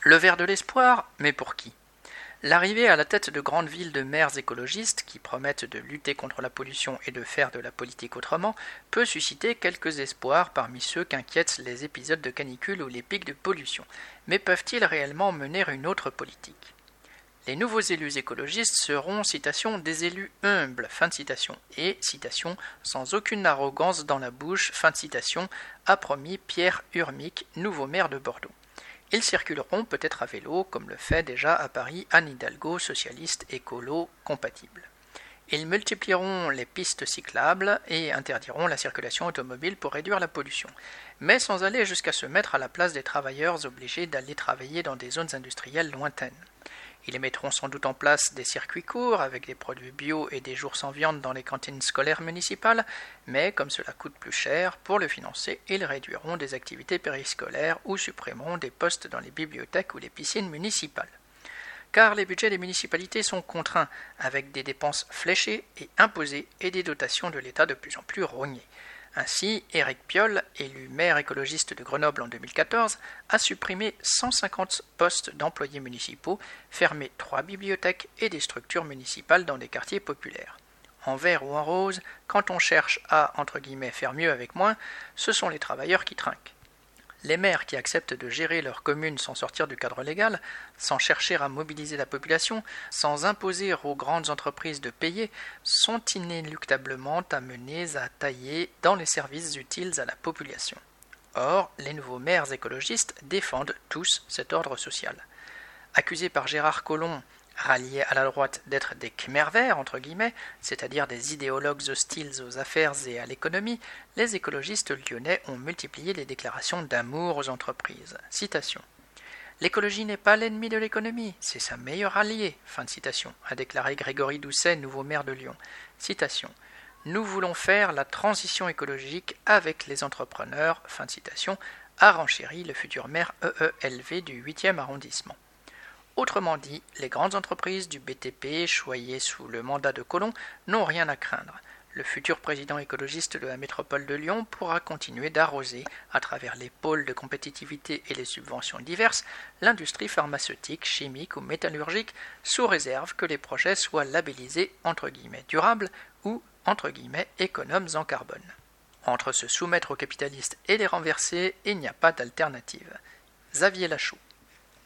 Le vert de l'espoir, mais pour qui ? L'arrivée à la tête de grandes villes de maires écologistes qui promettent de lutter contre la pollution et de faire de la politique autrement peut susciter quelques espoirs parmi ceux qu'inquiètent les épisodes de canicule ou les pics de pollution. Mais peuvent-ils réellement mener une autre politique ? Les nouveaux élus écologistes seront, citation, des élus humbles, fin de citation, et, citation, sans aucune arrogance dans la bouche, fin de citation, a promis Pierre Urmic, nouveau maire de Bordeaux. Ils circuleront peut-être à vélo, comme le fait déjà à Paris Anne Hidalgo, socialiste, écolo, compatible. Ils multiplieront les pistes cyclables et interdiront la circulation automobile pour réduire la pollution, mais sans aller jusqu'à se mettre à la place des travailleurs obligés d'aller travailler dans des zones industrielles lointaines. Ils mettront sans doute en place des circuits courts avec des produits bio et des jours sans viande dans les cantines scolaires municipales, mais comme cela coûte plus cher, pour le financer, ils réduiront des activités périscolaires ou supprimeront des postes dans les bibliothèques ou les piscines municipales. Car les budgets des municipalités sont contraints, avec des dépenses fléchées et imposées et des dotations de l'État de plus en plus rognées. Ainsi, Éric Piolle, élu maire écologiste de Grenoble en 2014, a supprimé 150 postes d'employés municipaux, fermé 3 bibliothèques et des structures municipales dans des quartiers populaires. En vert ou en rose, quand on cherche à entre guillemets, « faire mieux avec moins », ce sont les travailleurs qui trinquent. Les maires qui acceptent de gérer leur commune sans sortir du cadre légal, sans chercher à mobiliser la population, sans imposer aux grandes entreprises de payer, sont inéluctablement amenés à tailler dans les services utiles à la population. Or, les nouveaux maires écologistes défendent tous cet ordre social. Accusés par Gérard Collomb, ralliés à la droite d'être des Khmers verts, entre guillemets, c'est-à-dire des idéologues hostiles aux affaires et à l'économie, les écologistes lyonnais ont multiplié les déclarations d'amour aux entreprises. Citation. « L'écologie n'est pas l'ennemi de l'économie, c'est sa meilleure alliée », fin de citation, a déclaré Grégory Doucet, nouveau maire de Lyon. Citation. « Nous voulons faire la transition écologique avec les entrepreneurs », fin de citation, a renchéri le futur maire EELV du 8e arrondissement. Autrement dit, les grandes entreprises du BTP, choyées sous le mandat de Collomb, n'ont rien à craindre. Le futur président écologiste de la métropole de Lyon pourra continuer d'arroser, à travers les pôles de compétitivité et les subventions diverses, l'industrie pharmaceutique, chimique ou métallurgique, sous réserve que les projets soient labellisés entre guillemets durables ou entre guillemets économes en carbone. Entre se soumettre aux capitalistes et les renverser, il n'y a pas d'alternative. Xavier Lachaud.